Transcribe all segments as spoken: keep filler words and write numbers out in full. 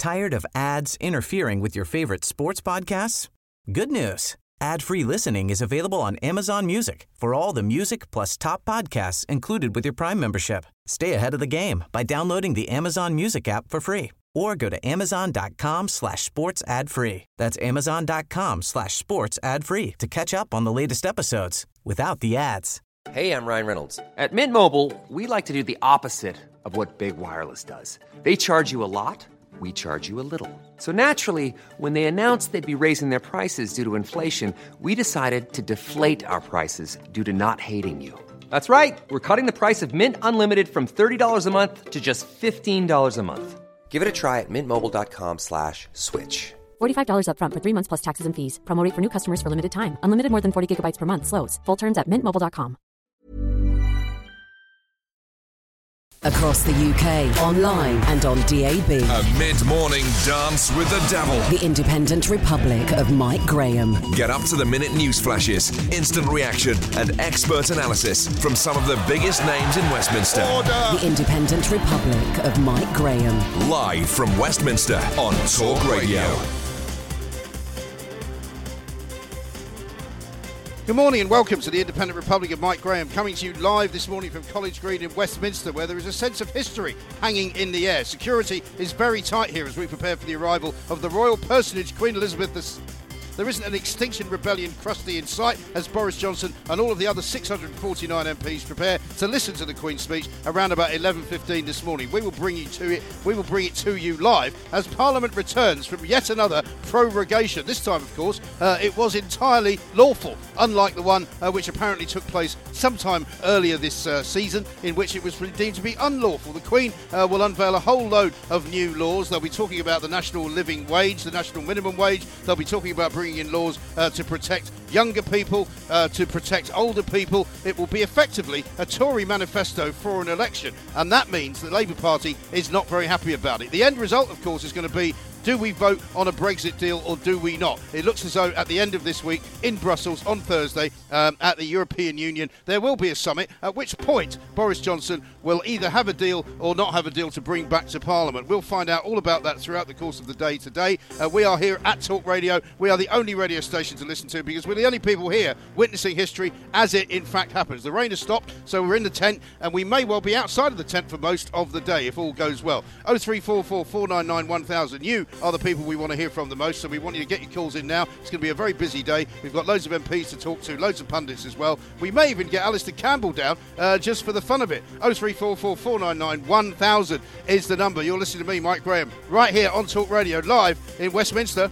Tired of ads interfering with your favorite sports podcasts? Good news. Ad-free listening is available on Amazon Music for all the music plus top podcasts included with your Prime membership. Stay ahead of the game by downloading the Amazon Music app for free or go to amazon.com slash sports ad free. That's amazon.com slash sports ad free to catch up on the latest episodes without the ads. Hey, I'm Ryan Reynolds. At Mint Mobile, we like to do the opposite of what Big Wireless does. They charge you a lot. We charge you a little. So naturally, when they announced they'd be raising their prices due to inflation, we decided to deflate our prices due to not hating you. That's right. We're cutting the price of Mint Unlimited from thirty dollars a month to just fifteen dollars a month. Give it a try at mintmobile.com slash switch. forty-five dollars up front for three months plus taxes and fees. Promo rate for new customers for limited time. Unlimited more than forty gigabytes per month. Slows full terms at mint mobile dot com. Across the U K, online and on D A B. A mid-morning dance with the devil. The Independent Republic of Mike Graham. Get up-to-the-minute news flashes, instant reaction and expert analysis from some of the biggest names in Westminster. Order. The Independent Republic of Mike Graham. Live from Westminster on Talk Radio. Good morning and welcome to the Independent Republic of Mike Graham, coming to you live this morning from College Green in Westminster, where there is a sense of history hanging in the air. Security is very tight here as we prepare for the arrival of the royal personage, Queen Elizabeth the Second. There isn't an Extinction Rebellion crusty in sight as Boris Johnson and all of the other six hundred forty-nine M Ps prepare to listen to the Queen's speech around about eleven fifteen this morning. We will bring you to it. We will bring it to you live as Parliament returns from yet another prorogation. This time, of course, uh, it was entirely lawful, unlike the one uh, which apparently took place sometime earlier this uh, season, in which it was deemed to be unlawful. The Queen uh, will unveil a whole load of new laws. They'll be talking about the national living wage, the national minimum wage. They'll be talking about bringing in laws uh, to protect younger people, uh, to protect older people. It will be effectively a Tory manifesto for an election, and that means the Labour Party is not very happy about it. The end result, of course, is going to be: do we vote on a Brexit deal or do we not? It looks as though at the end of this week in Brussels on Thursday um, at the European Union there will be a summit, at which point Boris Johnson will either have a deal or not have a deal to bring back to Parliament. We'll find out all about that throughout the course of the day today. Uh, we are here at Talk Radio. We are the only radio station to listen to because we're the only people here witnessing history as it in fact happens. The rain has stopped, so we're in the tent, and we may well be outside of the tent for most of the day if all goes well. oh three four four, four nine nine, one thousand. You are the people we want to hear from the most, so we want you to get your calls in now. It's going to be a very busy day. We've got loads of M Ps to talk to, loads of pundits as well. We may even get Alistair Campbell down uh, just for the fun of it. oh three four four, four nine nine, one thousand is the number. You're listening to me, Mike Graham, right here on Talk Radio, live in Westminster.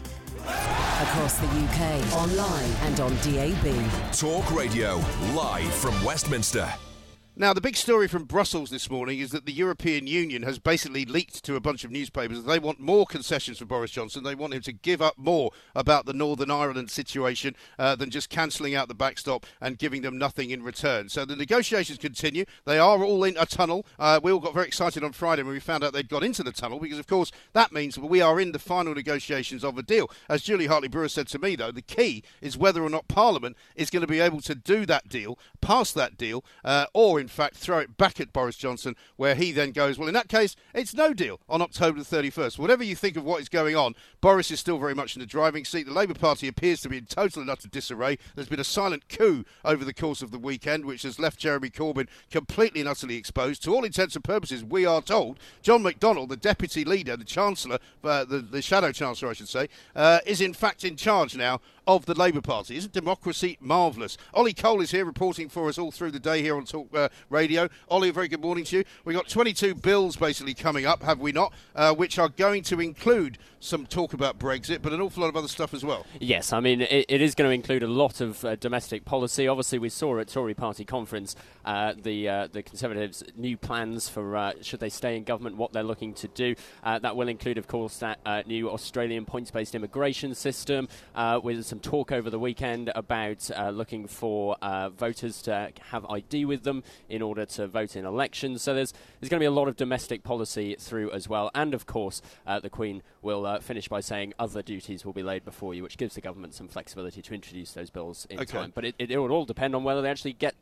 Across the U K, online and on D A B. Talk Radio, live from Westminster. Now, the big story from Brussels this morning is that the European Union has basically leaked to a bunch of newspapers that they want more concessions for Boris Johnson. They want him to give up more about the Northern Ireland situation uh, than just cancelling out the backstop and giving them nothing in return. So the negotiations continue. They are all in a tunnel. Uh, we all got very excited on Friday when we found out they'd got into the tunnel because, of course, that means we are in the final negotiations of a deal. As Julie Hartley-Brewer said to me, though, the key is whether or not Parliament is going to be able to do that deal, pass that deal, uh, or in fact throw it back at Boris Johnson, where he then goes, well, in that case, it's no deal on October the thirty-first. Whatever you think of what is going on, Boris is still very much in the driving seat. The Labour Party appears to be in total and utter disarray. There's been a silent coup over the course of the weekend, which has left Jeremy Corbyn completely and utterly exposed. To all intents and purposes, we are told, John McDonnell, the deputy leader, the Chancellor, uh, the, the Shadow Chancellor, I should say, uh, is in fact in charge now of the Labour Party. Isn't democracy marvellous? Ollie Cole is here reporting for us all through the day here on Talk uh, Radio. Ollie, a very good morning to you. We've got twenty-two bills basically coming up, have we not, uh, which are going to include some talk about Brexit, but an awful lot of other stuff as well. Yes, I mean, it, it is going to include a lot of uh, domestic policy. Obviously, we saw at Tory Party conference uh, the uh, the Conservatives' new plans for, uh, should they stay in government, what they're looking to do. Uh, that will include, of course, that uh, new Australian points-based immigration system, uh, with some talk over the weekend about uh, looking for uh, voters to have I D with them in order to vote in elections. So there's there's going to be a lot of domestic policy through as well. And, of course, uh, the Queen will uh, finish by saying other duties will be laid before you, which gives the government some flexibility to introduce those bills in okay. time. But it, it, it will all depend on whether they actually get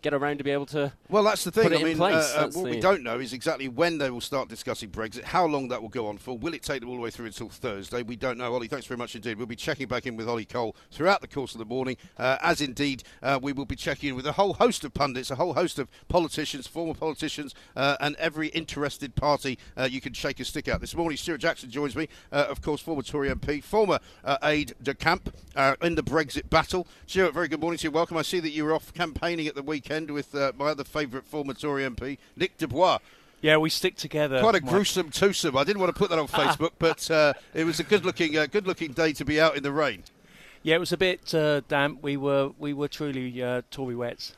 get around to be able to Well, that's the thing. put it I mean, in place. uh, uh, That's what the- we don't know is exactly when they will start discussing Brexit, how long that will go on for. Will it take them all the way through until Thursday? We don't know. Ollie, thanks very much indeed. We'll be checking back in with Ollie Cole throughout the course of the morning, uh, as indeed uh, we will be checking in with a whole host of pundits, a whole host of politicians, former politicians, uh, and every interested party uh, you can shake a stick at. This morning, Stuart Jackson joins me, uh, of course, former Tory M P, former uh, aide de camp uh, in the Brexit battle. Stuart, very good morning to you. Welcome. I see that you were off campaigning at the weekend with uh, my other favourite former Tory M P, Nick Dubois. Yeah, we stick together. Quite a Mike. gruesome twosome. I didn't want to put that on Facebook, but uh, it was a good-looking, uh, good-looking day to be out in the rain. Yeah, it was a bit uh, damp. We were we were truly uh, Tory wets.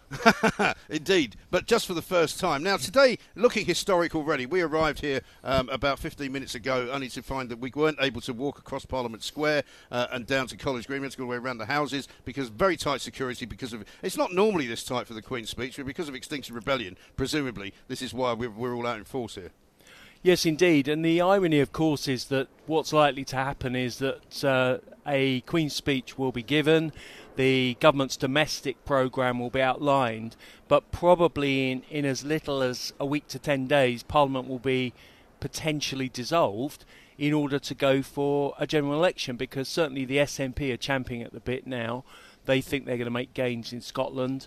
Indeed, but just for the first time. Now, today, looking historic already, we arrived here um, about fifteen minutes ago, only to find that we weren't able to walk across Parliament Square uh, and down to College Green. We had to go all the way around the houses because very tight security. Because of it's not normally this tight for the Queen's speech, but because of Extinction Rebellion, presumably, this is why we're, we're all out in force here. Yes, indeed. And the irony, of course, is that what's likely to happen is that uh, a Queen's speech will be given, the government's domestic programme will be outlined, but probably in, in as little as a week to ten days, Parliament will be potentially dissolved in order to go for a general election, because certainly the S N P are champing at the bit now. They think they're going to make gains in Scotland.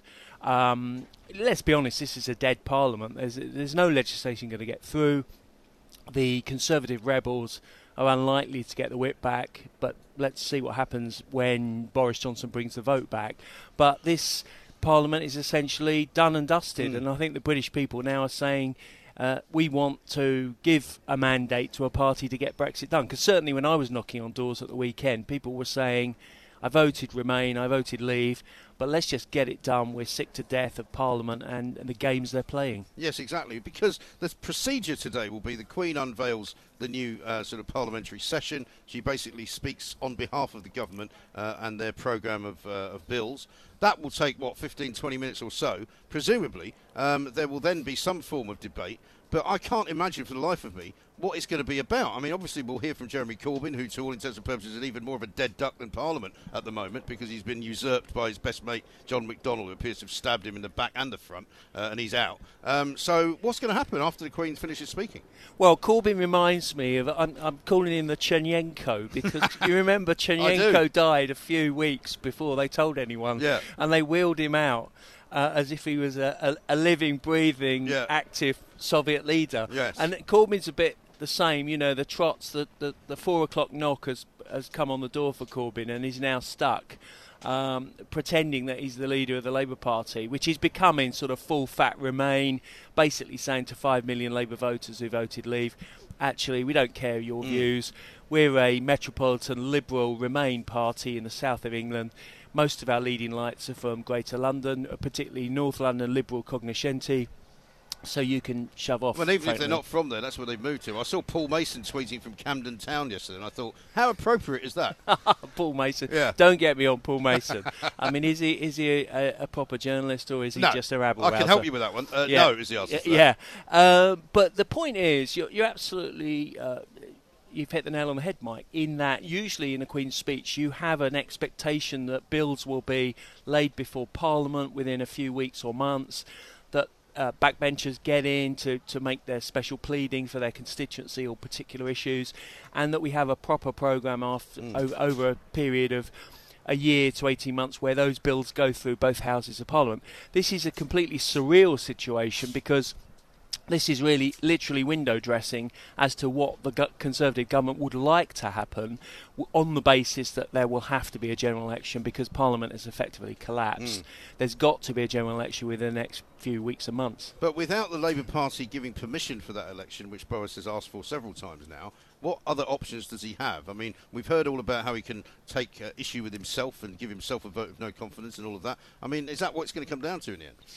Um, let's be honest, this is a dead Parliament. There's, there's no legislation going to get through. The Conservative rebels are unlikely to get the whip back, but let's see what happens when Boris Johnson brings the vote back. But this Parliament is essentially done and dusted, mm. and I think the British people now are saying uh, we want to give a mandate to a party to get Brexit done. Because certainly when I was knocking on doors at the weekend, people were saying, I voted Remain, I voted Leave, but let's just get it done. We're sick to death of Parliament and, and the games they're playing. Yes, exactly, because the procedure today will be the Queen unveils the new uh, sort of parliamentary session. She basically speaks on behalf of the government uh, and their programme of, uh, of bills. That will take, what, fifteen, twenty minutes or so. Presumably, um, there will then be some form of debate, but I can't imagine for the life of me what it's going to be about. I mean, obviously we'll hear from Jeremy Corbyn, who to all intents and purposes is even more of a dead duck than Parliament at the moment, because he's been usurped by his best mate, John McDonnell, who appears to have stabbed him in the back and the front, uh, and he's out. Um, so what's going to happen after the Queen finishes speaking? Well, Corbyn reminds me of, I'm, I'm calling him the Chernyenko, because you remember Chernyenko died a few weeks before they told anyone, yeah. and they wheeled him out uh, as if he was a, a, a living, breathing, yeah. active Soviet leader. Yes. And Corbyn's a bit the same, you know, the trots, the, the, the four o'clock knock has, has come on the door for Corbyn, and he's now stuck, um, pretending that he's the leader of the Labour Party, which is becoming sort of full-fat Remain, basically saying to five million Labour voters who voted Leave, actually, we don't care your mm. views. We're a metropolitan liberal Remain party in the south of England. Most of our leading lights are from Greater London, particularly North London liberal cognoscenti. So you can shove off. Well, even frankly. if they're not from there, that's where they've moved to. I saw Paul Mason tweeting from Camden Town yesterday, and I thought, how appropriate is that? Paul Mason. Yeah. Don't get me on Paul Mason. I mean, is he is he a, a proper journalist, or is he no, just a rabble I rouser? can help you with that one. Uh, yeah. No, is the answer. Yeah. yeah. Uh, but the point is, you're, you're absolutely... Uh, You've hit the nail on the head, Mike, in that usually in a Queen's speech you have an expectation that bills will be laid before Parliament within a few weeks or months, that uh, backbenchers get in to, to make their special pleading for their constituency or particular issues, and that we have a proper programme after, mm. o- over a period of a year to eighteen months where those bills go through both houses of Parliament. This is a completely surreal situation, because this is really literally window dressing as to what the go- Conservative government would like to happen, w- on the basis that there will have to be a general election because Parliament has effectively collapsed. Mm. There's got to be a general election within the next few weeks and months. But without the Labour Party giving permission for that election, which Boris has asked for several times now, what other options does he have? I mean, we've heard all about how he can take uh, issue with himself and give himself a vote of no confidence and all of that. I mean, is that what it's going to come down to in the end?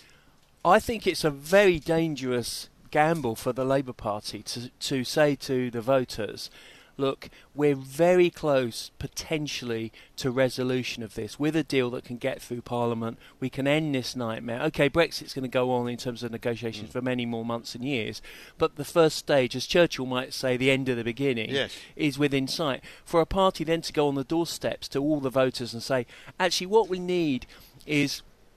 I think it's a very dangerous gamble for the Labour Party to to say to the voters, look, we're very close potentially to resolution of this with a deal that can get through Parliament. We can end this nightmare. OK, Brexit's going to go on in terms of negotiations mm. for many more months and years, but the first stage, as Churchill might say, the end of the beginning, yes. is within sight. For a party then to go on the doorsteps to all the voters and say, actually what we need is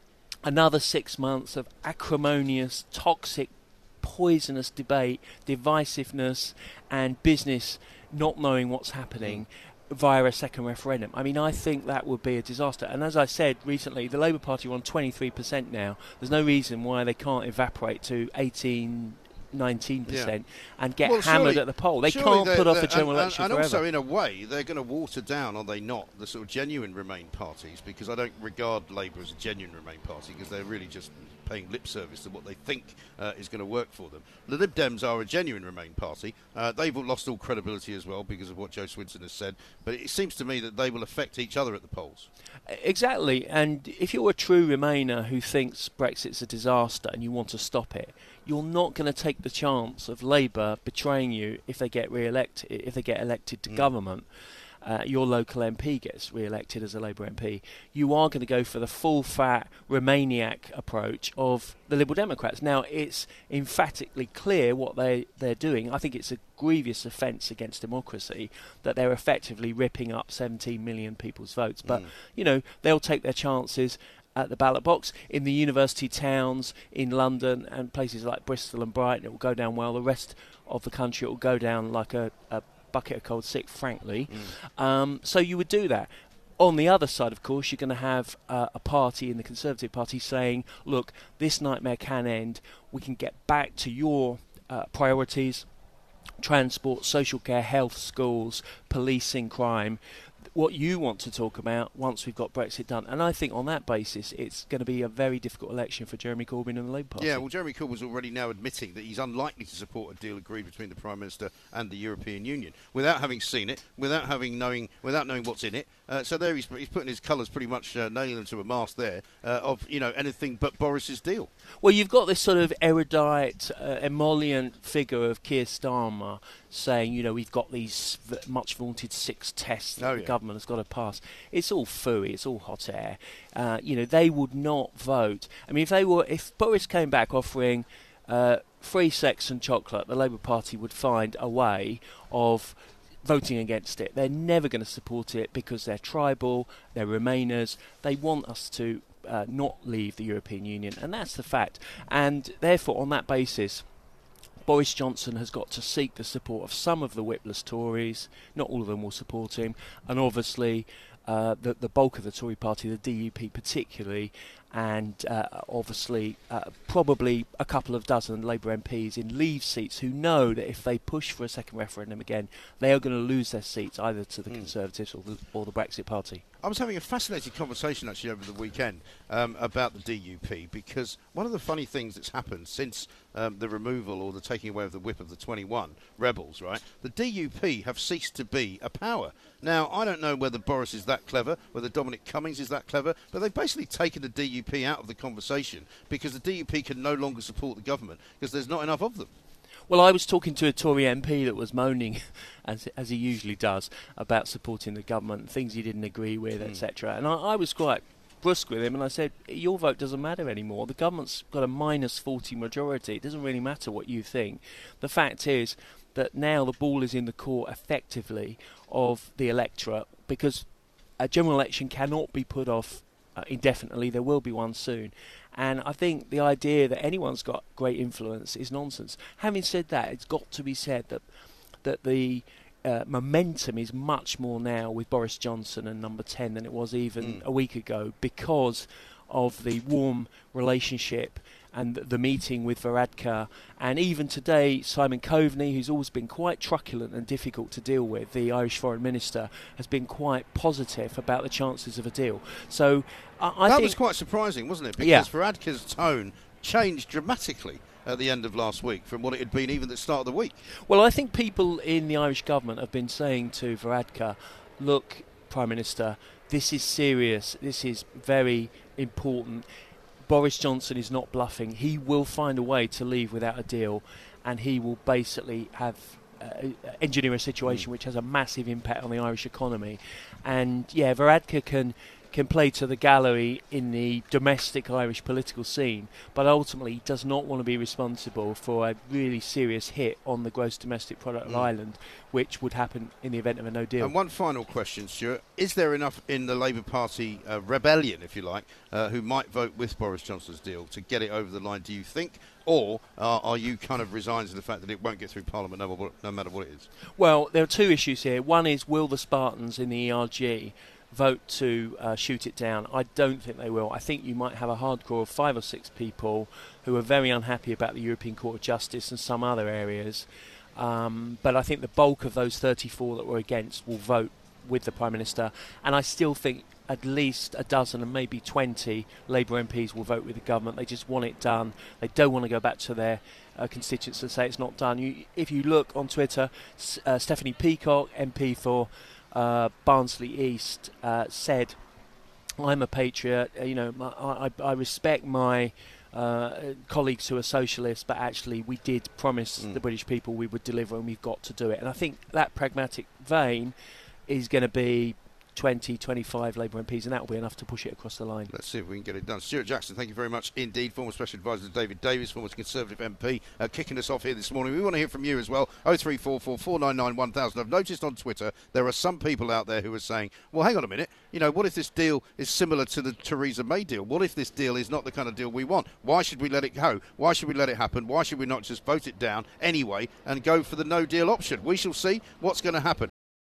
another six months of acrimonious, toxic, poisonous debate, divisiveness, and business not knowing what's happening mm. via a second referendum. I mean, I think that would be a disaster. And as I said recently, the Labour Party are on twenty-three percent now. There's no reason why they can't evaporate to eighteen, nineteen percent yeah. and get well, hammered surely, at the poll. They can't put off a general and, election and, and forever. also, in a way, they're going to water down, are they not, the sort of genuine Remain parties, because I don't regard Labour as a genuine Remain party, because they're really just paying lip service to what they think uh, is going to work for them. The Lib Dems are a genuine Remain party. Uh, they've lost all credibility as well because of what Jo Swinson has said, but it seems to me that they will affect each other at the polls. Exactly, and if you're a true Remainer who thinks Brexit's a disaster and you want to stop it, you're not going to take the chance of Labour betraying you if they get re-elected, if they get elected to mm. government. Uh, your local M P gets re-elected as a Labour M P. You are going to go for the full-fat Remainiac approach of the Liberal Democrats. Now, it's emphatically clear what they, they're doing. I think it's a grievous offence against democracy that they're effectively ripping up seventeen million people's votes. But, mm. you know, they'll take their chances at the ballot box. In the university towns in London and places like Bristol and Brighton, it will go down well. The rest of the country, it will go down like a, a bucket of cold sick, frankly. Mm. Um, so you would do that. On the other side, of course, you're going to have uh, a party in the Conservative Party saying, look, this nightmare can end. We can get back to your uh, priorities, transport, social care, health, schools, policing, crime, what you want to talk about once we've got Brexit done. And I think on that basis, it's going to be a very difficult election for Jeremy Corbyn and the Labour Party. Yeah, well, Jeremy Corbyn's already now admitting that he's unlikely to support a deal agreed between the Prime Minister and the European Union without having seen it, without having knowing, without knowing what's in it. Uh, so there he's, he's putting his colours pretty much uh, nailing them to a mast there uh, of, you know, anything but Boris's deal. Well, you've got this sort of erudite, uh, emollient figure of Keir Starmer saying, you know, we've got these v- much vaunted six tests that oh, the yeah. government has got to pass. It's all fooey, it's all hot air. Uh, you know, they would not vote. I mean, if they were, if Boris came back offering uh, free sex and chocolate, the Labour Party would find a way of voting against it. They're never going to support it because they're tribal, they're Remainers. They want us to uh, not leave the European Union, and that's the fact. And therefore, on that basis, Boris Johnson has got to seek the support of some of the whipless Tories. Not all of them will support him. And obviously, uh, the, the bulk of the Tory party, the D U P particularly, and uh, obviously uh, probably a couple of dozen Labour M Ps in Leave seats who know that if they push for a second referendum again, they are going to lose their seats either to the mm. Conservatives or the, or the Brexit Party. I was having a fascinating conversation actually over the weekend um, about the D U P, because one of the funny things that's happened since um, the removal or the taking away of the whip of the twenty-one rebels, right, the D U P have ceased to be a power. Now, I don't know whether Boris is that clever, whether Dominic Cummings is that clever, but they've basically taken the D U P out of the conversation because the D U P can no longer support the government because there's not enough of them. Well, I was talking to a Tory M P that was moaning, as as he usually does, about supporting the government, things he didn't agree with, mm. et cetera. And I, I was quite brusque with him, and I said, your vote doesn't matter anymore. The government's got a minus forty majority. It doesn't really matter what you think. The fact is that now the ball is in the court, effectively, of the electorate, because a general election cannot be put off uh, indefinitely. There will be one soon. And I think the idea that anyone's got great influence is nonsense. Having said that, it's got to be said that that the uh, momentum is much more now with Boris Johnson and Number ten than it was even mm. a week ago, because of the warm relationship and the meeting with Varadkar. And even today, Simon Coveney, who's always been quite truculent and difficult to deal with, the Irish Foreign Minister, has been quite positive about the chances of a deal. So I, I that think was quite surprising, wasn't it? Because yeah. Varadkar's tone changed dramatically at the end of last week from what it had been even at the start of the week. Well, I think people in the Irish government have been saying to Varadkar, look, Prime Minister, this is serious, this is very important. Boris Johnson is not bluffing. He will find a way to leave without a deal, and he will basically have uh, engineer a situation mm. which has a massive impact on the Irish economy. And yeah, Varadkar can can play to the gallery in the domestic Irish political scene, but ultimately he does not want to be responsible for a really serious hit on the gross domestic product of Mm. Ireland, which would happen in the event of a no deal. And one final question, Stuart. Is there enough in the Labour Party uh, rebellion, if you like, uh, who might vote with Boris Johnson's deal to get it over the line, do you think? Or uh, are you kind of resigned to the fact that it won't get through Parliament no, what, no matter what it is? Well, there are two issues here. One is, will the Spartans in the E R G vote to uh, shoot it down? I don't think they will. I think you might have a hardcore of five or six people who are very unhappy about the European Court of Justice and some other areas. Um, but I think the bulk of those thirty-four that were against will vote with the Prime Minister. And I still think at least a dozen and maybe twenty Labour M Ps will vote with the government. They just want it done. They don't want to go back to their uh, constituents and say it's not done. You, if you look on Twitter, uh, Stephanie Peacock, M P for uh, Barnsley East, uh, said, I'm a patriot, uh, you know, my, I, I respect my uh, colleagues who are socialists, but actually we did promise mm. the British people we would deliver, and we've got to do it. And I think that pragmatic vein is going to be twenty, twenty-five Labour M Ps, and that will be enough to push it across the line. Let's see if we can get it done. Stuart Jackson, thank you very much indeed. Former Special Advisor to David Davis, former Conservative M P, uh, kicking us off here this morning. We want to hear from you as well. oh three four four, four nine nine, one thousand. I've noticed on Twitter there are some people out there who are saying, well, hang on a minute, you know, what if this deal is similar to the Theresa May deal? What if this deal is not the kind of deal we want? Why should we let it go? Why should we let it happen? Why should we not just vote it down anyway and go for the no deal option? We shall see what's going to happen.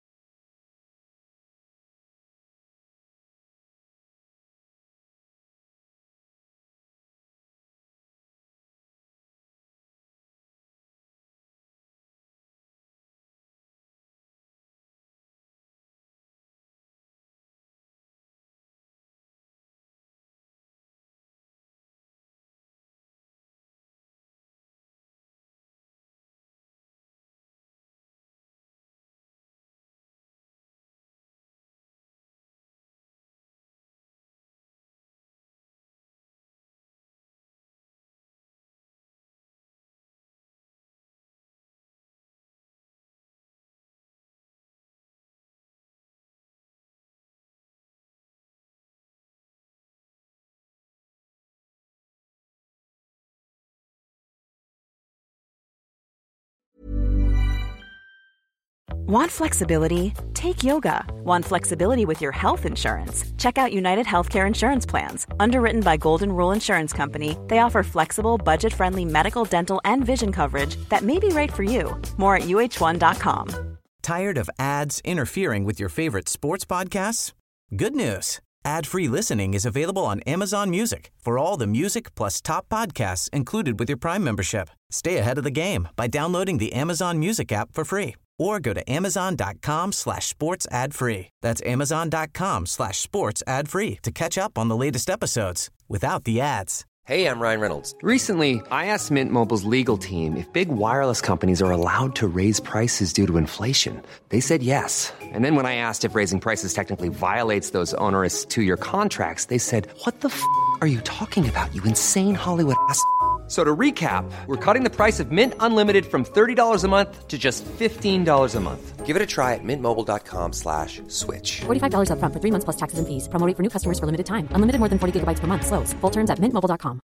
Want flexibility? Take yoga. Want flexibility with your health insurance? Check out United Healthcare Insurance Plans. Underwritten by Golden Rule Insurance Company, they offer flexible, budget-friendly medical, dental, and vision coverage that may be right for you. More at U H one dot com. Tired of ads interfering with your favorite sports podcasts? Good news. Ad-free listening is available on Amazon Music for all the music plus top podcasts included with your Prime membership. Stay ahead of the game by downloading the Amazon Music app for free or go to amazon.com slash sports ad free. That's amazon.com slash sports ad free to catch up on the latest episodes without the ads. Hey, I'm Ryan Reynolds. Recently, I asked Mint Mobile's legal team if big wireless companies are allowed to raise prices due to inflation. They said yes. And then when I asked if raising prices technically violates those onerous two-year contracts, they said, what the f*** are you talking about, you insane Hollywood ass f- So to recap, we're cutting the price of Mint Unlimited from thirty dollars a month to just fifteen dollars a month. Give it a try at mintmobile.com slash switch. forty-five dollars up front for three months plus taxes and fees. Promo rate for new customers for limited time. Unlimited more than forty gigabytes per month. Slows full terms at mint mobile dot com.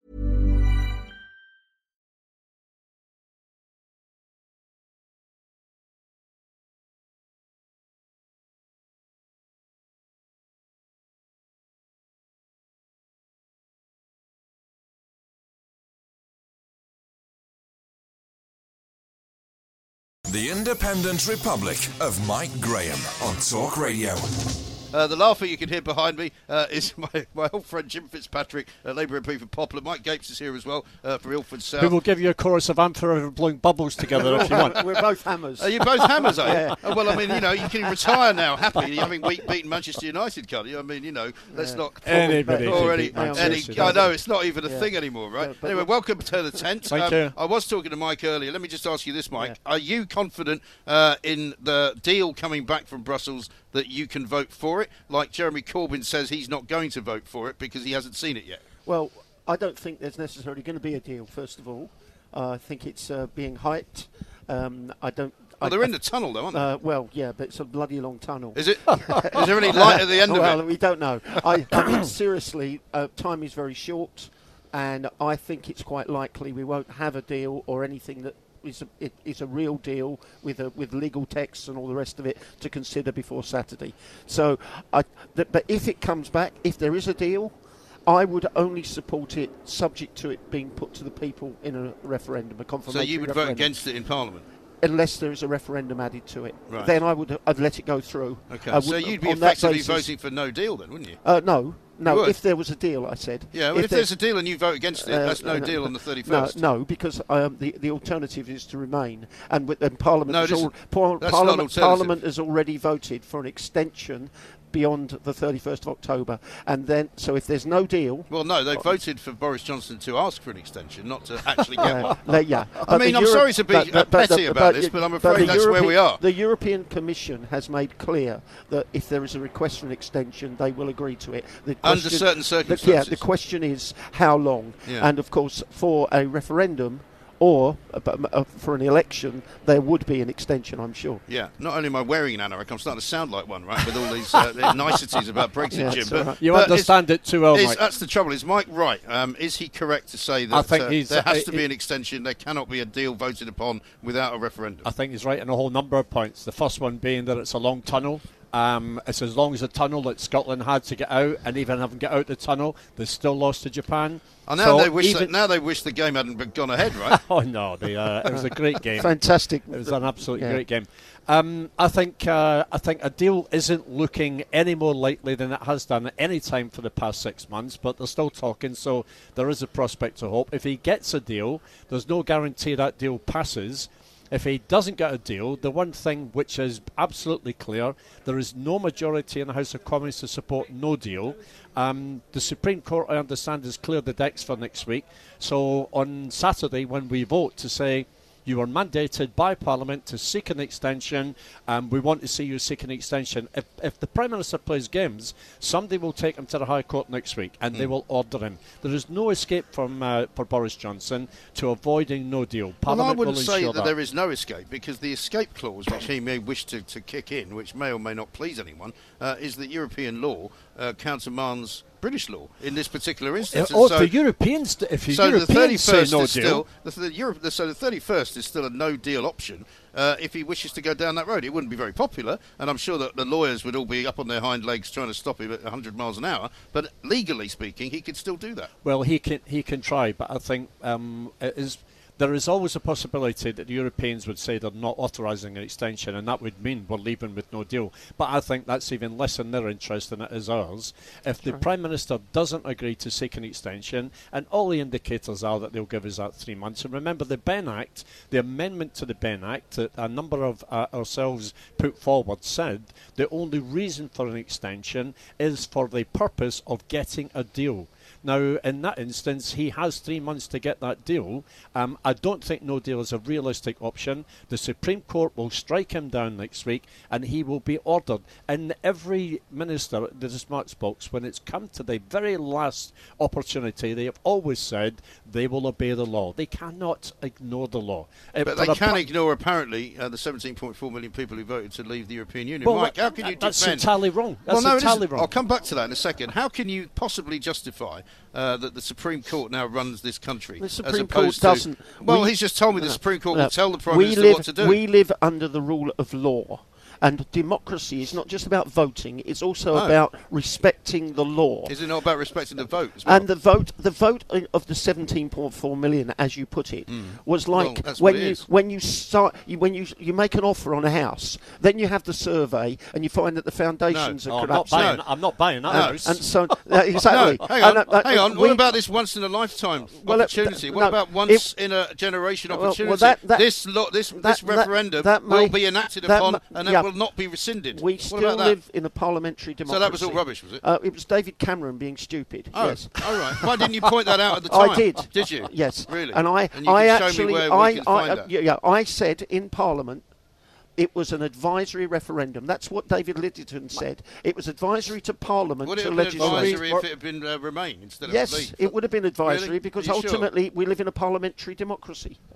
The Independent Republic of Mike Graham on Talk Radio. Uh, the laugher you can hear behind me uh, is my, my old friend Jim Fitzpatrick, uh, Labour M P for Poplar. Mike Gapes is here as well uh, for Ilford South. Who will give you a chorus of Anthem blowing bubbles together if you want. We're both hammers. Are you both hammers, are you? Yeah. Oh, well, I mean, you know, you can retire now happy. Having beat, beaten Manchester United, can't you? I mean, you know, let's Yeah. not... Anybody already, can beat any, Manchester I know, it's not even a Yeah. thing anymore, right? Yeah, but anyway, look- welcome to the tent. Thank Um, you. I was talking to Mike earlier. Let me just ask you this, Mike. Yeah. Are you confident uh, in the deal coming back from Brussels that you can vote for it? Like Jeremy Corbyn says he's not going to vote for it because he hasn't seen it yet. Well, I don't think there's necessarily going to be a deal, first of all. Uh, I think it's uh, being hyped. Um, I don't Oh, they're in the tunnel, though, aren't they? Uh, well, yeah, but it's a bloody long tunnel. Is it? Is there any light at the end well, of it? We don't know. I, I mean, seriously, uh, time is very short, and I think it's quite likely we won't have a deal or anything that is a, it, is a real deal with a, with legal texts and all the rest of it to consider before Saturday. So, I, th- but if it comes back, if there is a deal, I would only support it subject to it being put to the people in a referendum, a confirmatory So you would referendum. vote against it in Parliament? Unless there is a referendum added to it. Right. Then I would I'd let it go through. Okay, I so would- you'd be on that effectively basis- voting for no deal then, wouldn't you? Uh, no, You no. would? If there was a deal, I said. Yeah, well, if, there- there's a deal and you vote against it, uh, that's no uh, deal no, on the thirty-first. No, no, because um, the the alternative is to remain, and with and Parliament No, has this- al- par- that's not Parliament, alternative. Parliament has already voted for an extension beyond the thirty-first of October, and then so if there's no deal, Well, no, they voted for Boris Johnson to ask for an extension, not to actually get uh, one. le- yeah. I But mean, the I'm Euro- sorry to be but- but- but petty the- about this, but I'm afraid the that's where we European- are. The European Commission has made clear that if there is a request for an extension, they will agree to it. The Under question- certain the- circumstances. Yeah, the question is how long, Yeah. and of course, for a referendum or uh, but, uh, for an election, there would be an extension, I'm sure. Yeah, not only am I wearing an anorak, I'm starting to sound like one, right, with all these uh, the niceties about Brexit, Yeah, Jim. it's But, all right. You but understand is- it too well, is- Mike. That's the trouble. Is Mike right? Um, is he correct to say that I think uh, he's- there has uh, to be he- an extension, there cannot be a deal voted upon without a referendum? I think he's right on a whole number of points. The first one being that it's a long tunnel. Um, it's as long as the tunnel that Scotland had to get out, and even having get out the tunnel, they still lost to Japan. Oh, now, So they wish even- that, now they wish the game hadn't been gone ahead, right? Oh no, they, uh, it was a great game. Fantastic. It was an absolutely Yeah. great game. Um, I think uh, I think a deal isn't looking any more likely than it has done at any time for the past six months, but they're still talking, so there is a prospect of hope. If he gets a deal, there's no guarantee that deal passes. If he doesn't get a deal, the one thing which is absolutely clear, there is no majority in the House of Commons to support no deal. Um, the Supreme Court, I understand, has cleared the decks for next week. So on Saturday, when we vote to say you are mandated by Parliament to seek an extension, and we want to see you seek an extension. If, if the Prime Minister plays games, somebody will take him to the High Court next week, and mm. they will order him. There is no escape from uh, for Boris Johnson to avoiding no deal. Parliament well, I wouldn't will say ensure that, that there is no escape, because the escape clause, which he may wish to, to kick in, which may or may not please anyone, uh, is that European law uh, countermands British law in this particular instance. Uh, oh, so, the Europeans, if you so Europeans the thirty-first say no is deal, still the, the Europe, the, so the thirty-first is still a no deal option. Uh, if he wishes to go down that road, it wouldn't be very popular, and I'm sure that the lawyers would all be up on their hind legs trying to stop him at one hundred miles an hour. But legally speaking, he could still do that. Well, he can he can try, but I think um, it is. There is always a possibility that the Europeans would say they're not authorising an extension, and that would mean we're leaving with no deal. But I think that's even less in their interest than it is ours. If the Sure. Prime Minister doesn't agree to seek an extension, and all the indicators are that they'll give us that three months. And remember, the Benn Act, the amendment to the Benn Act that a number of uh, ourselves put forward said the only reason for an extension is for the purpose of getting a deal. Now, in that instance, he has three months to get that deal. Um, I don't think no deal is a realistic option. The Supreme Court will strike him down next week, and he will be ordered. And every minister at the Smarts box, when it's come to the very last opportunity, they have always said they will obey the law. They cannot ignore the law. Uh, But for they a can pu- ignore, apparently, uh, the seventeen point four million people who voted to leave the European Union. Well, Mike, that- how can you that's defend... entirely wrong. That's well, no, it entirely isn't. wrong. I'll come back to that in a second. How can you possibly justify uh, that the Supreme Court now runs this country? The as Supreme opposed Court to- doesn't. Well, we- he's just told me the no, Supreme Court no. will tell the Prime we Minister live, what to do. We live under the rule of law. And democracy is not just about voting; it's also No. about respecting the law. Is it not about respecting the vote as well? And the vote, the vote of the seventeen point four million, as you put it, Mm. was Well, like that's when what it you is. when you start you, when you you make an offer on a house, then you have the survey, and you find that the foundations No, are I'm not collapsing. buying. I'm not buying that No. house. And so uh, exactly. No, hang on, And, uh, hang on. we- What about this once in a lifetime Well, uh, opportunity? th- what no, about once if- in a generation Well, well, opportunity? that- that- this lo- this that- this that- referendum that will may- be enacted that upon, ma- and it yeah. will not be rescinded. We what still about that? live in a parliamentary democracy. So that was all rubbish, was it? Uh, it was David Cameron being stupid. Oh, yes. all right. Why didn't you point that out at the time? I did. Did you? Yes. Really? And I, And you I can show actually, me where I, we can I, find uh, that. yeah, yeah, I said in Parliament. It was an advisory referendum. That's what David Littleton said. It was advisory to Parliament Would it to have been legislate. advisory if it had been uh, Remain instead of Yes, Leave? it would have been advisory Really? because Are you sure? ultimately we live in a parliamentary democracy.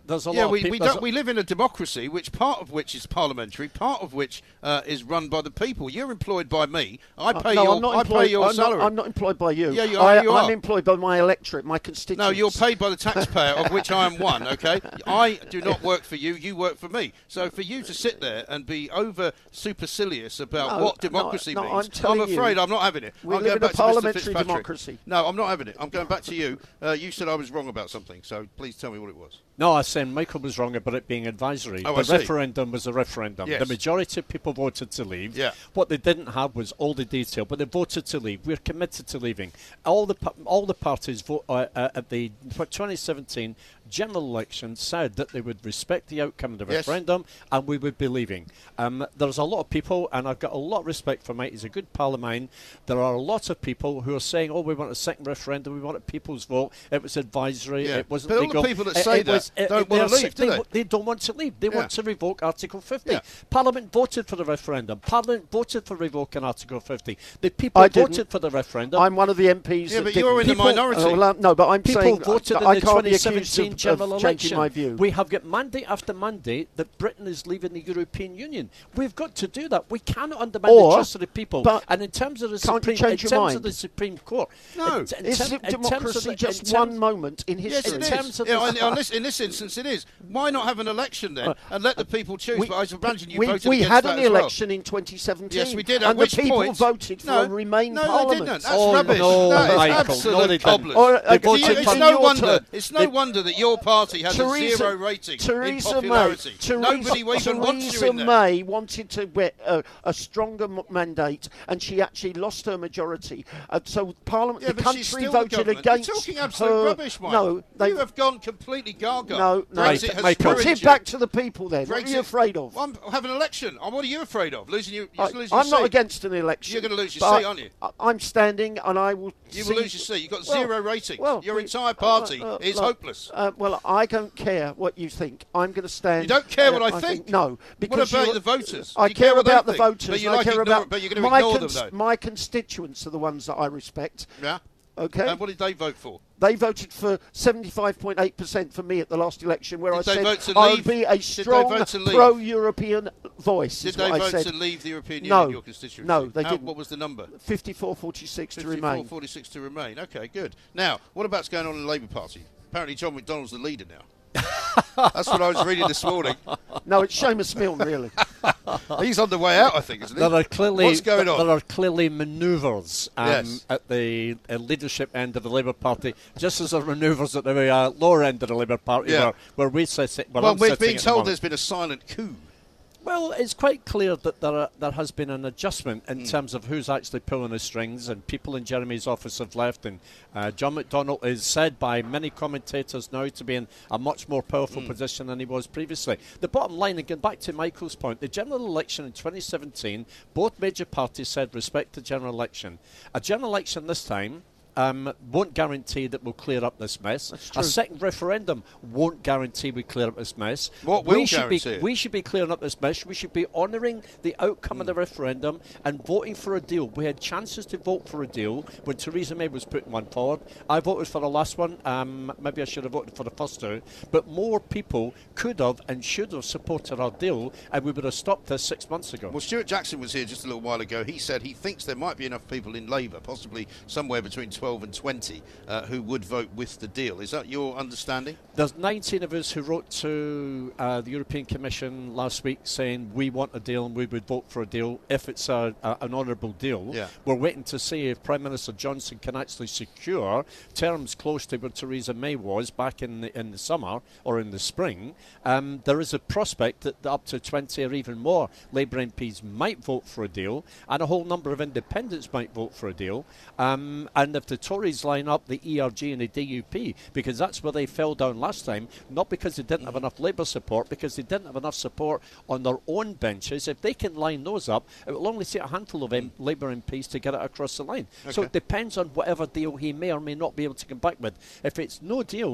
there's a yeah, lot we of people. we, don't, we live in a democracy, which part of which is parliamentary, part of which uh, is run by the people. You're employed by me. I pay uh, no, your I'm not I employed, pay your I'm salary. Not, I'm not employed by you. Yeah, you I, are. You I'm are. employed by my electorate, my constituents. No, you're paid by the taxpayer, of which I am one. Okay, I do not work for you. You work for me. So for you to sit there and be over supercilious about No, what democracy no, no, means, I'm telling I'm afraid you, I'm not having it. we I'm live going in back a to Mister parliamentary Fitzpatrick. democracy. No, I'm not having it. I'm going back to you. Uh, you said I was wrong about something, so please tell me what it was. No, I was saying Michael was wrong about it being advisory. Oh, the I see. referendum was a referendum. Yes. The majority of people voted to leave. Yeah. What they didn't have was all the detail, but they voted to leave. We're committed to leaving. All the pa- all the parties vote, uh, uh, at the twenty seventeen general election said that they would respect the outcome of the Yes. referendum and we would be leaving. Um, there's a lot of people, and I've got a lot of respect for Mike. He's a good pal of mine. There are a lot of people who are saying, oh, we want a second referendum, we want a people's vote. It was advisory. Yeah. It wasn't But all legal. the people that It- say it that was- it- don't it- want to they're leave, sick. do they? they? They don't want to leave. They Yeah. want to revoke Article fifty. Yeah. Parliament voted for the referendum. Parliament voted for revoking Article fifty. The people I voted didn't. for the referendum. I'm one of the M Ps. Yeah, that but didn't. you're in the People- minority. Oh, well, no, but I'm People saying voted I, in I the can't be twenty accused seventeen of, general of election. changing my view. We have got mandate after mandate that Britain is leaving the European Union. We've got to do that. We cannot undermine Or- the trust of the people. but And in terms of the can't you Supreme, change in your terms mind? of the Supreme Court, No. in, in Is term- it in terms of democracy the- just in terms- one moment in Yes, history? it in is. terms of Yeah, the- on, on this, in this instance, it is. Why not have an election then and let the people choose? We, but I imagine you we, voted we against had that an as well. election in twenty seventeen. Yes, we did. At And which the people point, voted for no, a Remain no, Parliament. they didn't. That's Oh, rubbish. no, that is Michael, absolute no, they didn't. cobblers. Or, uh, They do you- voted it's for- in no your wonder. term- It's no they- wonder that your party has Theresa- a zero rating Theresa in popularity. May, Theresa, Nobody even wants you Theresa in there. May wanted to get a, a stronger m- mandate, and she actually lost her majority. Uh, so Parliament, Yeah, the but she's country still the voted government. against You're talking absolute her. rubbish, Mike. No, they you have gone completely gaga. no, no. Brexit has Michael, Put ruined it you. back to the people. Then, what are you Brexit- afraid of? Well, I'm having an election. Oh, what are you afraid of? Losing your, I, you're losing I'm your not seat. against an election. You're going to lose your but seat, aren't you? I, I'm standing, and I will. You see, will lose your seat. You've got Well, zero ratings. well, your we- entire party uh, uh, is look, hopeless. Uh, well, I don't care what you think. I'm going to stand. You don't care uh, what I think? No, because What about you- the voters? I You care care what they about the think, voters. but you and like I care ignore- about but you're gonna my ignore them, though. my constituents are the ones that I respect. Yeah. Okay. And what did they vote for? They voted for seventy-five point eight percent for me at the last election, where Did I they said vote to I leave? would be a Did they strong vote to leave? pro-European voice. Did is they what I vote said. to leave the European No. Union, your constituency? No, they How, didn't. What was the number? fifty-four forty-six to fifty-four remain. forty-six to remain. Okay, good. Now, what about's going on in the Labour Party? Apparently John McDonnell's the leader now. That's what I was reading this morning. No, it's Seamus Milne, really. He's on the way out, I think, isn't he? There are clearly What's going on? There are clearly manoeuvres um, Yes. at the uh, leadership end of the Labour Party, just as there are manoeuvres at the uh, lower end of the Labour Party, Yeah. where, where we sit. Where well, I'm we're sitting being at the told moment. there's been a silent coup. Well, it's quite clear that there are, there has been an adjustment in Mm. terms of who's actually pulling the strings, and people in Jeremy's office have left, and uh, John McDonnell is said by many commentators now to be in a much more powerful Mm. position than he was previously. The bottom line, again, back to Michael's point, the general election in twenty seventeen, both major parties said respect the general election. A general election this time Um, won't guarantee that we'll clear up this mess. true. A second referendum won't guarantee we clear up this mess. What we will should guarantee be, it? We should be clearing up this mess. We should be honouring the outcome Mm. of the referendum and voting for a deal. We had chances to vote for a deal when Theresa May was putting one forward. I voted for the last one. Um, maybe I should have voted for the first two. But more people could have and should have supported our deal, and we would have stopped this six months ago. Well, Stuart Jackson was here just a little while ago. He said he thinks there might be enough people in Labour, possibly somewhere between twelve and twenty, uh, who would vote with the deal. Is that your understanding? There's nineteen of us who wrote to uh, the European Commission last week saying we want a deal and we would vote for a deal if it's a, a, an honourable deal. Yeah. We're waiting to see if Prime Minister Johnson can actually secure terms close to where Theresa May was back in the, in the summer or in the spring. Um, there is a prospect that up to twenty or even more Labour M Ps might vote for a deal, and a whole number of independents might vote for a deal. Um, and if the Tories line up the E R G and the D U P, because that's where they fell down last time, not because they didn't have enough Labour support, because they didn't have enough support on their own benches. If they can line those up, it will only take a handful of M- Labour M Ps to get it across the line. So Okay. it depends on whatever deal he may or may not be able to come back with. If it's no deal,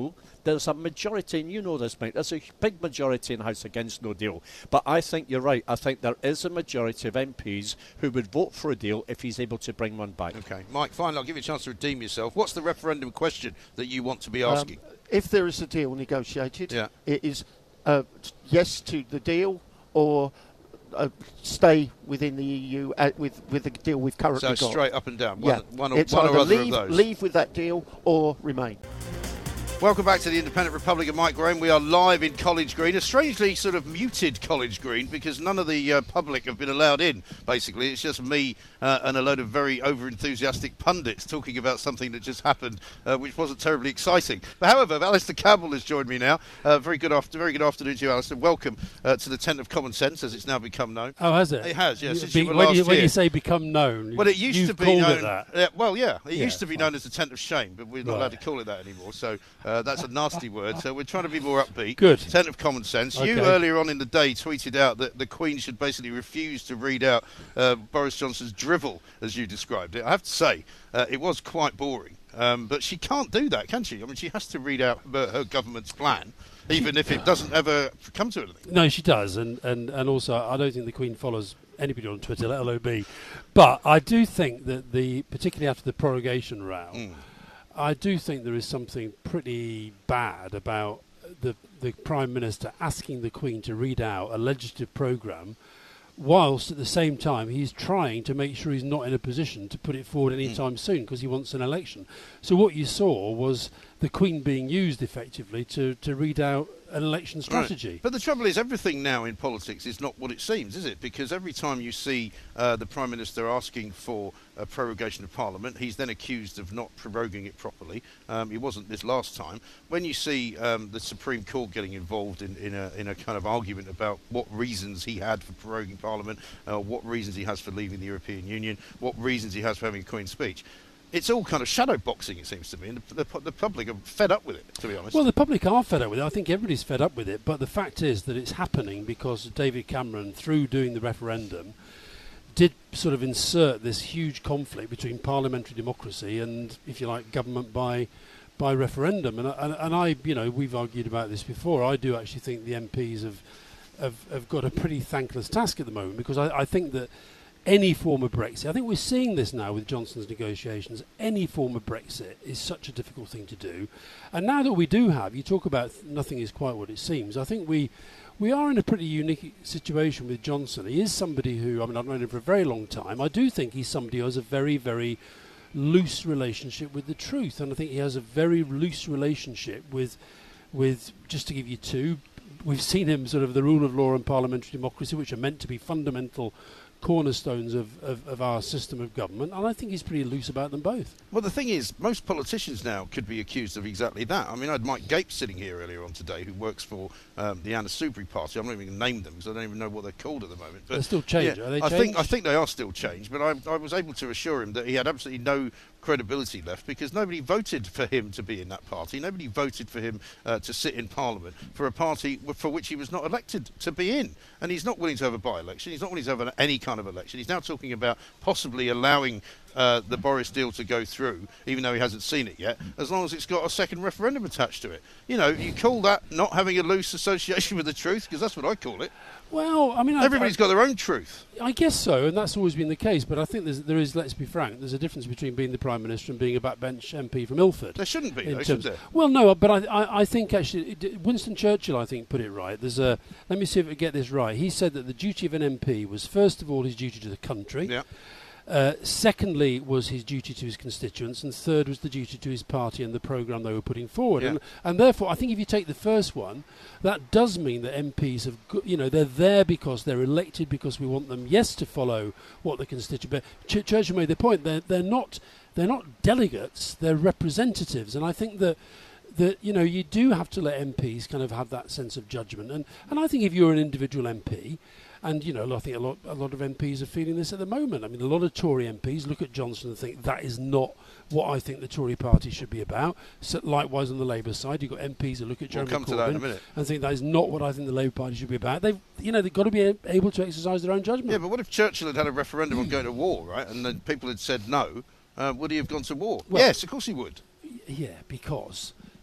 there's a majority, and you know this, Mike, there's a big majority in the House against no deal. But I think you're right. I think there is a majority of M Ps who would vote for a deal if he's able to bring one back. OK. Mike, finally, I'll give you a chance to redeem yourself. What's the referendum question that you want to be asking? Um, if there is a deal negotiated, yeah. it is uh, yes to the deal or uh, stay within the E U uh, with, with the deal we've currently got. So straight up and down, one, yeah. one, or, it's one either or other leave, of those. leave with that deal or remain. Welcome back to the Independent Republic of Mike Graham. We are live in College Green, a strangely sort of muted College Green because none of the uh, public have been allowed in, basically. It's just me uh, and a load of very over-enthusiastic pundits talking about something that just happened, uh, which wasn't terribly exciting. But however, Alistair Campbell has joined me now. Uh, very good after, very good afternoon to you, Alistair. Welcome uh, to the Tent of Common Sense, as it's now become known. Oh, has it? It has, yes. You, Since be, you were when, last you, when year. you say become known, well, it used you've to be called known. It that. Uh, well, yeah, it yeah, used to be fine. known as the Tent of Shame, but we're not right. allowed to call it that anymore. So uh, that's a nasty word. So we're trying to be more upbeat. Good. Tent of Common Sense. Okay. You earlier on in the day tweeted out that the Queen should basically refuse to read out uh, Boris Johnson's drivel, as you described it. I have to say, uh, it was quite boring. Um, but she can't do that, can she? I mean, she has to read out her, her government's plan, even if it doesn't ever come to anything. No, she does. And, and, and also, I don't think the Queen follows anybody on Twitter, let alone me. But I do think that, the particularly after the prorogation row, mm. I do think there is something pretty bad about the the Prime Minister asking the Queen to read out a legislative programme whilst at the same time he's trying to make sure he's not in a position to put it forward any time mm. soon because he wants an election. So what you saw was the Queen being used effectively to, to read out an election strategy. Right. But the trouble is, everything now in politics is not what it seems, is it? Because every time you see uh, the Prime Minister asking for a prorogation of Parliament, he's then accused of not proroguing it properly. Um, he wasn't this last time. When you see um, the Supreme Court getting involved in, in, a, in a kind of argument about what reasons he had for proroguing Parliament, uh, what reasons he has for leaving the European Union, what reasons he has for having a Queen's speech, it's all kind of shadow boxing, it seems to me, and the, the, the public are fed up with it, to be honest. Well, the public are fed up with it. I think everybody's fed up with it, but the fact is that it's happening because David Cameron, through doing the referendum, did sort of insert this huge conflict between parliamentary democracy and, if you like, government by by referendum. And, and, and I, you know, we've argued about this before. I do actually think the M Ps have have, have got a pretty thankless task at the moment because I, I think that any form of Brexit, I think we're seeing this now with Johnson's negotiations, any form of Brexit is such a difficult thing to do. And now that we do have, you talk about th- nothing is quite what it seems, I think we we are in a pretty unique situation with Johnson. He is somebody who, I mean, I've known him for a very long time. I do think he's somebody who has a very, very loose relationship with the truth. And I think he has a very loose relationship with, with just to give you two, we've seen him sort of the rule of law and parliamentary democracy, which are meant to be fundamental cornerstones of, of, of our system of government, and I think he's pretty loose about them both. Well, the thing is, most politicians now could be accused of exactly that. I mean, I had Mike Gape sitting here earlier on today, who works for um, the Anna Soubry Party. I'm not even going to name them because I don't even know what they're called at the moment. But they're still changed. Yeah, Are they I changed? think I think they are still changed, but I, I was able to assure him that he had absolutely no credibility left because nobody voted for him to be in that party. Nobody voted for him uh, to sit in Parliament for a party w- for which he was not elected to be in. And he's not willing to have a by-election. He's not willing to have an, any kind of election. He's now talking about possibly allowing uh, the Boris deal to go through, even though he hasn't seen it yet, as long as it's got a second referendum attached to it. You know, you call that not having a loose association with the truth, because that's what I call it. Well, I mean, everybody's I, got their own truth. I guess so, and that's always been the case. But I think there's, there is, let's be frank, there's a difference between being the Prime Minister and being a backbench M P from Ilford. There shouldn't be, though, should there? Well, no, but I, I, I think actually it, Winston Churchill, I think, put it right. There's a. Let me see if I get this right. He said that the duty of an M P was first of all his duty to the country. Yeah. Uh, secondly was his duty to his constituents, and third was the duty to his party and the programme they were putting forward. Yeah. And, and therefore, I think if you take the first one, that does mean that M Ps have, go- you know, they're there because they're elected because we want them, yes, to follow what the constituent. Ch- Churchill made the point they're they're not they're not delegates, they're representatives, and I think that. That you know you do have to let M Ps kind of have that sense of judgment, and and I think if you're an individual M P, and you know I think a lot a lot of M Ps are feeling this at the moment. I mean, a lot of Tory M Ps look at Johnson and think that is not what I think the Tory party should be about. So likewise on the Labour side, you've got M Ps who look at Jeremy We'll come to that in a Corbyn minute. and think that is not what I think the Labour Party should be about. They've you know they've got to be a- able to exercise their own judgment. Yeah, but what if Churchill had had a referendum on going to war, right, and then people had said no? Uh, would he have gone to war? Well, yes, of course he would. Yeah, because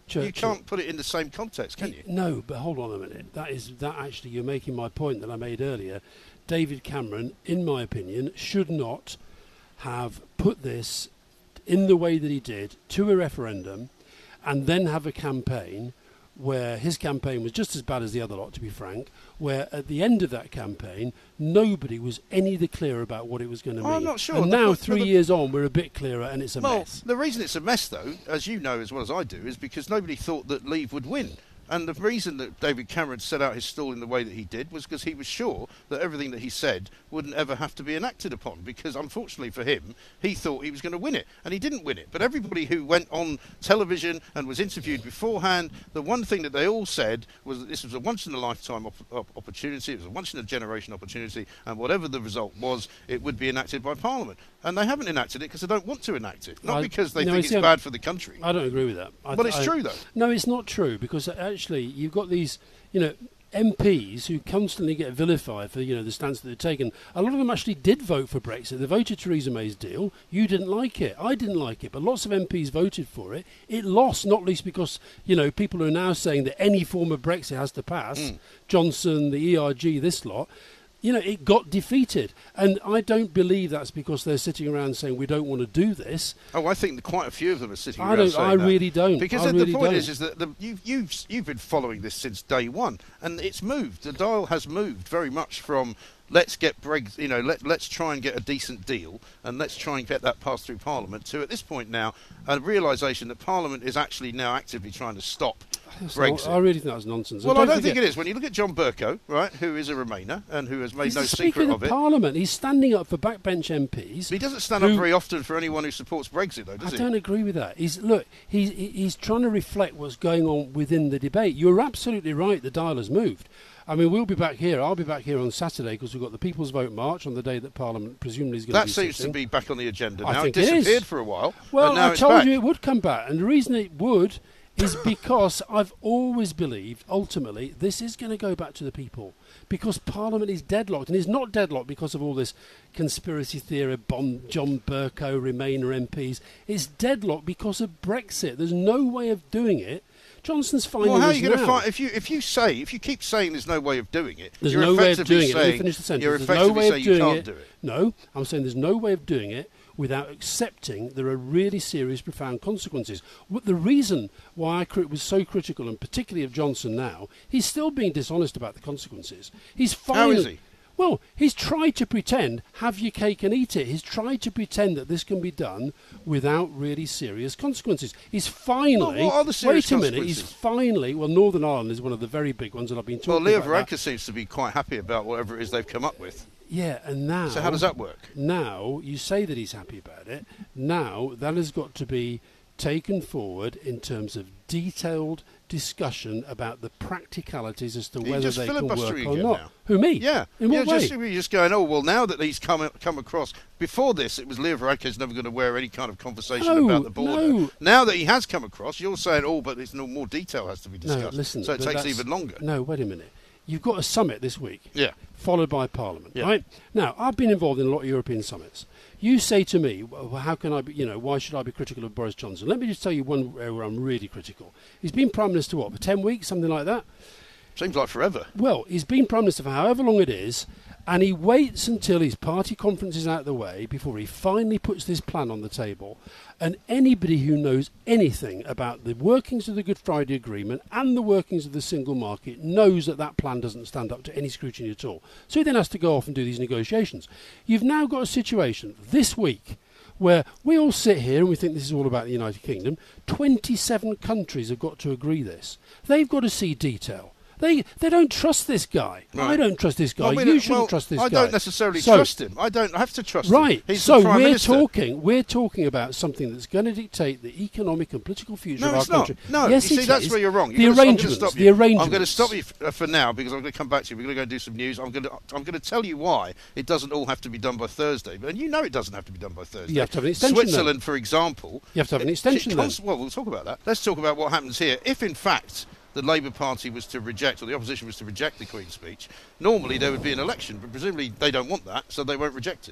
Churchill. You can't put it in the same context, can you? No, but hold on a minute. That is that actually you're making my point that I made earlier. David Cameron, in my opinion, should not have put this in the way that he did to a referendum and then have a campaign where his campaign was just as bad as the other lot, to be frank, where at the end of that campaign, nobody was any the clearer about what it was going to mean. I'm not sure. And the, now, the, three the, years on, we're a bit clearer and it's a well, mess. The reason it's a mess, though, as you know as well as I do, is because nobody thought that Leave would win. And the reason that David Cameron set out his stall in the way that he did was because he was sure that everything that he said wouldn't ever have to be enacted upon, because unfortunately for him, he thought he was going to win it, and he didn't win it. But everybody who went on television and was interviewed beforehand, the one thing that they all said was that this was a once-in-a-lifetime op- op- opportunity, it was a once-in-a-generation opportunity, and whatever the result was, it would be enacted by Parliament. And they haven't enacted it because they don't want to enact it, not I, because they no, think it's see, bad for the country. I don't agree with that. I, well, it's I, true, though. No, it's not true, because actually you've got these, you know, M Ps who constantly get vilified for, you know, the stance that they've taken. A lot of them actually did vote for Brexit. They voted Theresa May's deal. You didn't like it. I didn't like it. But lots of M Ps voted for it. It lost, not least because, you know, people are now saying that any form of Brexit has to pass. Mm. Johnson, the E R G, this lot. You know, it got defeated. And I don't believe that's because they're sitting around saying we don't want to do this. Oh, I think that quite a few of them are sitting I around don't, saying I that. really don't. Because I the, really the point don't. is, is that the, you, you've, you've been following this since day one, and it's moved. The dial has moved very much from let's get Brexit, you know, let, let's try and get a decent deal, and let's try and get that passed through Parliament, to, at this point now, a realisation that Parliament is actually now actively trying to stop That's Brexit. Not, I really think that's nonsense. Well, don't I don't forget, think it is. When you look at John Bercow, right, who is a Remainer and who has made he's no the secret Speaker of it. Parliament. He's standing up for backbench M Ps. He doesn't stand who, up very often for anyone who supports Brexit, though, does I he? I don't agree with that. He's look. He's he's trying to reflect what's going on within the debate. You're absolutely right. The dial has moved. I mean, we'll be back here. I'll be back here on Saturday because we've got the People's Vote March on the day that Parliament presumably is going that to be seems sitting. to be back on the agenda I now. think It disappeared it is. for a while. Well, and now I it's told back. you it would come back, and the reason it would is because I've always believed, ultimately, this is going to go back to the people. Because Parliament is deadlocked, and it's not deadlocked because of all this conspiracy theory, bon, John Bercow, Remainer M Ps. It's deadlocked because of Brexit. There's no way of doing it. Johnson's finding Well, how are this you going to now. find if you if you say if you keep saying there's no way of doing it? There's you're no way of effectively doing it. Let me saying- finish the sentence. You're There's no effectively way of saying you doing can't it. do it. No, I'm saying there's no way of doing it without accepting there are really serious, profound consequences. What the reason why I cri- was so critical, and particularly of Johnson now, he's still being dishonest about the consequences. He's finally, How is he? Well, he's tried to pretend, have your cake and eat it. He's tried to pretend that this can be done without really serious consequences. He's finally... Well, what are the serious wait a minute, he's consequences? finally... Well, Northern Ireland is one of the very big ones that I've been talking Well, Leo about. that. Varadkar seems to be quite happy about whatever it is they've come up with. Yeah, and now... So how does that work? Now, you say that he's happy about it. Now, that has got to be taken forward in terms of detailed discussion about the practicalities as to Are you whether just they can work filibustering or again not. now? Who, me? Yeah. In you're what way? Just, you're just going, oh, well, now that he's come come across... Before this, it was Leo Varadkar's never going to wear any kind of conversation No, about the border. no. Now that he has come across, you're saying, oh, but there's no more detail has to be discussed. No, listen. so it but takes that's- even longer. No, wait a minute. You've got a summit this week. Yeah. Followed by Parliament, Yeah. right? Now, I've been involved in a lot of European summits. You say to me, well, how can I be, you know, why should I be critical of Boris Johnson? Let me just tell you one area where I'm really critical. He's been Prime Minister, what, for ten weeks, something like that? Seems like forever. Well, he's been Prime Minister for however long it is, and he waits until his party conference is out of the way before he finally puts this plan on the table. And anybody who knows anything about the workings of the Good Friday Agreement and the workings of the single market knows that that plan doesn't stand up to any scrutiny at all. So he then has to go off and do these negotiations. You've now got a situation this week where we all sit here and we think this is all about the United Kingdom. twenty-seven countries have got to agree this. They've got to see detail. They they don't trust this guy. Right. I don't trust this guy. Well, I mean, you shouldn't well, trust this I guy. don't necessarily So- trust him. I don't have to trust him. Right. He's so the Prime we're Minister. talking we're talking about something that's going to dictate the economic and political future No, of our it's not. country. No, yes, you see, it that's is. where you're wrong. The You're gonna- I'm gonna arrangements. stop The you. arrangements. I'm going to stop you f- uh, for now because I'm going to come back to you. We're going to go do some news. I'm going to I'm going to tell you why it doesn't all have to be done by Thursday. And you know it doesn't have to be done by Thursday. You have to have an extension, Switzerland, for example. You have to have an it- extension it then. const- Well, we'll talk about that. Let's talk about what happens here. If, in fact, the Labour Party was to reject, or the opposition was to reject the Queen's speech, normally there would be an election, but presumably they don't want that, so they won't reject it.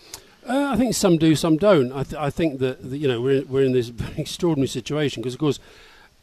Uh, I think some do, some don't. I, th- I think that, that you know we're we're in this very extraordinary situation because, of course,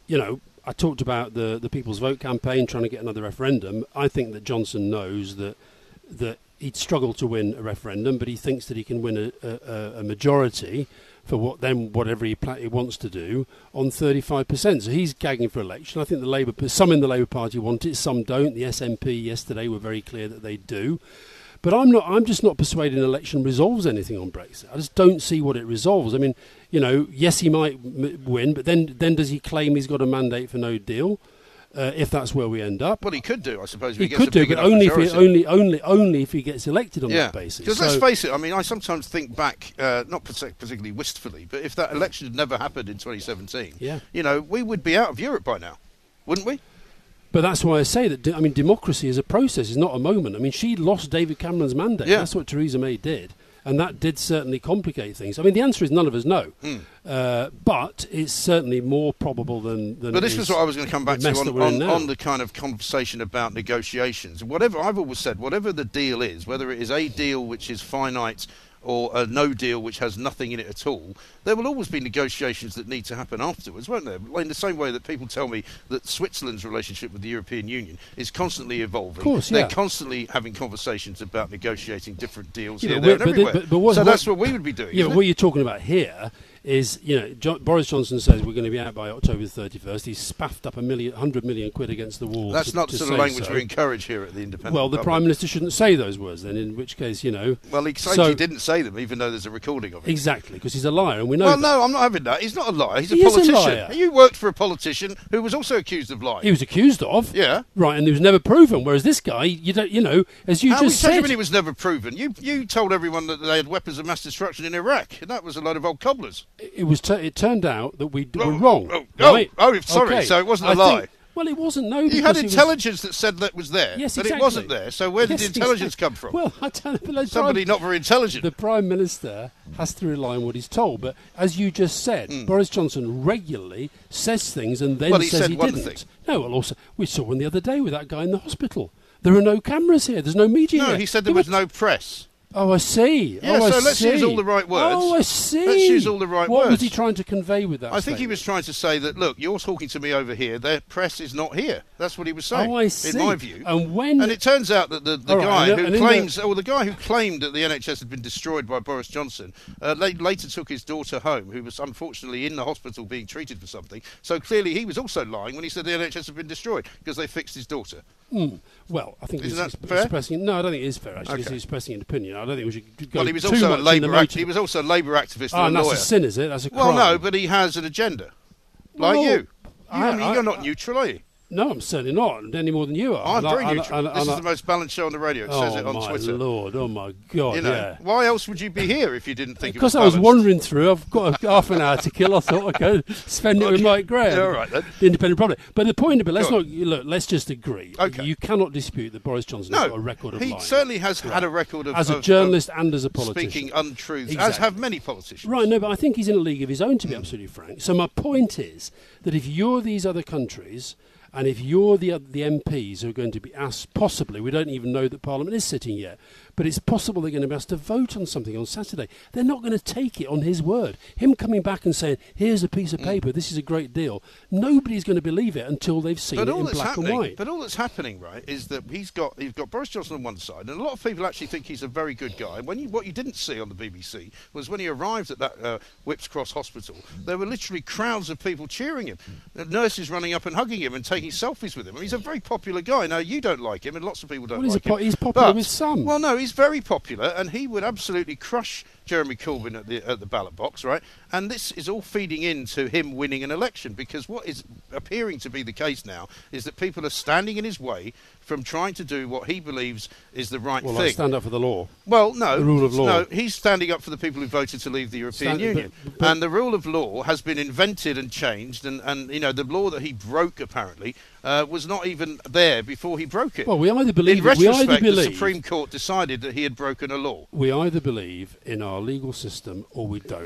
you know, I talked about the, the People's Vote campaign trying to get another referendum. I think that Johnson knows that that he'd struggle to win a referendum, but he thinks that he can win a, a, a majority for what then whatever he, pla- he wants to do on thirty-five percent. So he's gagging for election. I think the Labour, some in the Labour Party want it, some don't. The S N P yesterday were very clear that they do. But I'm not. I'm just not persuaded an election resolves anything on Brexit. I just don't see what it resolves. I mean, you know, yes, he might m- win, but then then does he claim he's got a mandate for no deal? Uh, if that's where we end up, well, he could do, I suppose. If he, he gets could a do, big but enough only if he, majority. only only only if he gets elected on yeah. that basis. Because so, let's face it. I mean, I sometimes think back, uh, not particularly wistfully, but if that election had never happened in twenty seventeen, yeah. you know, we would be out of Europe by now, wouldn't we? But that's why I say that, I mean, democracy is a process, it's not a moment. I mean, she lost David Cameron's mandate. Yeah. That's what Theresa May did. And that did certainly complicate things. I mean, the answer is none of us know. Mm. Uh, but it's certainly more probable than... than but this was what I was going to come back to on, on, on the kind of conversation about negotiations. Whatever, I've always said, whatever the deal is, whether it is a deal which is finite or a no deal which has nothing in it at all, there will always be negotiations that need to happen afterwards, won't there? In the same way that people tell me that Switzerland's relationship with the European Union is constantly evolving. Of course, They're yeah. constantly having conversations about negotiating different deals yeah, here, but, there, and but, everywhere. but, but what, so what, that's what we would be doing. Yeah, but isn't what it? you're talking about here is, you know, jo- Boris Johnson says we're going to be out by October thirty-first. He's spaffed up a million, hundred million quid against the wall. That's to, not to the sort of say language so. we encourage here at the Independent. Well, the Republic. Prime Minister shouldn't say those words then, in which case, you know... Well, he claims so, he didn't say them, even though there's a recording of it. Exactly, because he's a liar, and we know Well, that. no, I'm not having that. He's not a liar. He's a He is a politician. liar. You worked for a politician who was also accused of lying. He was accused of. Yeah. Right, and he was never proven, whereas this guy, you don't, you know, as you How just we said... when he was never proven? You you told everyone that they had weapons of mass destruction in Iraq, and that was a load of old cobblers. It was. T- it turned out that we d- Oh, were wrong. Oh, oh, right? oh, sorry. Okay. So it wasn't a I lie. think- well, it wasn't. No, You because had it was- intelligence that said that was there, Yes, but exactly. it wasn't there. So where did Yes, the intelligence exactly. come from? Well, I don't know. Somebody not very intelligent. The Prime Minister has to rely on what he's told. But as you just said, Mm. Boris Johnson regularly says things and then Well, he says said he one didn't. thing. No, well, also we saw one the other day with that guy in the hospital. There are no cameras here. There's no media No, here. he said there was no press. Oh, I see. Yeah, oh, I so let's see. use all the right words. Oh, I see. Let's use all the right what words. was he trying to convey with that I think he statement? was trying to say that, look, you're talking to me over here. Their press is not here. That's what he was saying. Oh, I see. In my view. And when... And it turns out that the, the All right, guy and- who and in the- claims, or the guy who claimed that the N H S had been destroyed by Boris Johnson, uh, la- later took his daughter home, who was unfortunately in the hospital being treated for something. So clearly he was also lying when he said the N H S had been destroyed because they fixed his daughter. Mm. Well, I think Isn't he's, that he's fair? expressing. No, I don't think it is fair. Actually, Okay. he's expressing an opinion. I don't think we should go Well, he was too also much a in Labour the act- motive. he was also a Labour activist Ah, and and a that's lawyer. a sin, is it? That's a crime. Well, no, but he has an agenda, like Well, you. you I- I mean, I- you're not neutral, are you? No, I'm certainly not any more than you are. I'm And I- very and I- neutral. and I- this and is I- the most balanced show on the radio. It oh says it on my Twitter. Lord! Oh my God! You know, yeah. why else would you be here if you didn't think Because it was I was balanced? wandering through, I've got a, half an hour to kill. I thought I'd go spend it with Okay. Mike Graham, Yeah, all right then. the Independent Republic. But the point of it, let's Go not look. Let's just agree. Okay. You cannot dispute that Boris Johnson has No, got a record of he lying. certainly has had a record of as a of- journalist of and as a politician. speaking untruths, as Exactly. have many politicians. Right, no, but I think he's in a league of his own, to Hmm. be absolutely frank. So my point is that if you're these other countries, and if you're the the M Ps who are going to be asked, possibly, we don't even know that Parliament is sitting yet, but it's possible they're going to be asked to vote on something on Saturday. They're not going to take it on his word. Him coming back and saying, here's a piece of paper, this is a great deal, nobody's going to believe it until they've seen But it all in that's black and happening, white. but all that's happening, right, is that he's got he's got Boris Johnson on one side, and a lot of people actually think he's a very good guy. When you, what you didn't see on the B B C was when he arrived at that uh, Whipps Cross Hospital, there were literally crowds of people cheering him, the nurses running up and hugging him and taking selfies with him. I mean, he's a very popular guy. Now you don't like him, and lots of people don't Well, he's like a po- him. he's popular but- with some. Well, no, he's very popular, and he would absolutely crush Jeremy Corbyn at the at the ballot box, right? And this is all feeding into him winning an election, because what is appearing to be the case now is that people are standing in his way from trying to do what he believes is the right Well, thing. I stand up for the law. Well, no, The rule of law. No, he's standing up for the people who voted to leave the European Stand- Union, but- but- and the rule of law has been invented and changed, and, and you know the law that he broke apparently uh, was not even there before he broke it. Well, we either believe in that- we retrospect, either the believe- Supreme Court decided that he had broken a law. We either believe in our legal system or we don't.